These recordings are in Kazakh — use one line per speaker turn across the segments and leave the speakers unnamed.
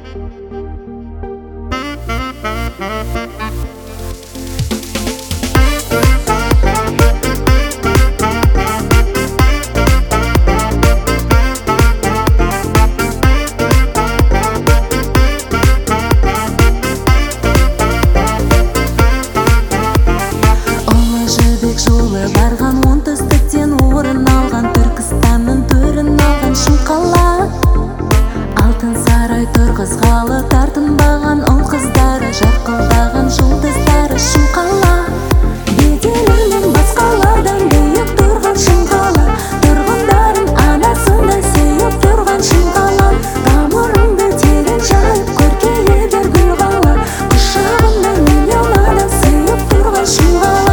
жолы барған оңтүстіктен орын алған Түркістанның төрін алған шымқала. Алтын сарай тұрғызғалы тартынбаған ұл қыздары, жарқылдаған жұлдыздары шымқала. Беделінен басқалардан биік тұрған шымқала, тұрғындарын анасындай сүйіп тұрған шымқала. Тамырыңды терең жайып көркейеді гүл қала, құшағында миллион адам сүйіп тұрған шымқала.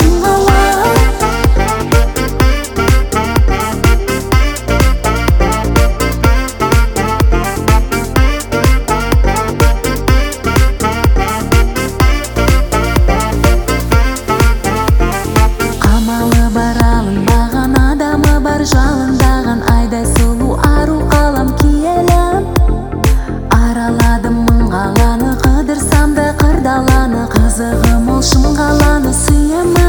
Жалындаған айдай сұлу ару қалам киелім, араладым мың қаланы, қыдырсам да қырдаланы, қызығы мол шымқаланы сүйемін.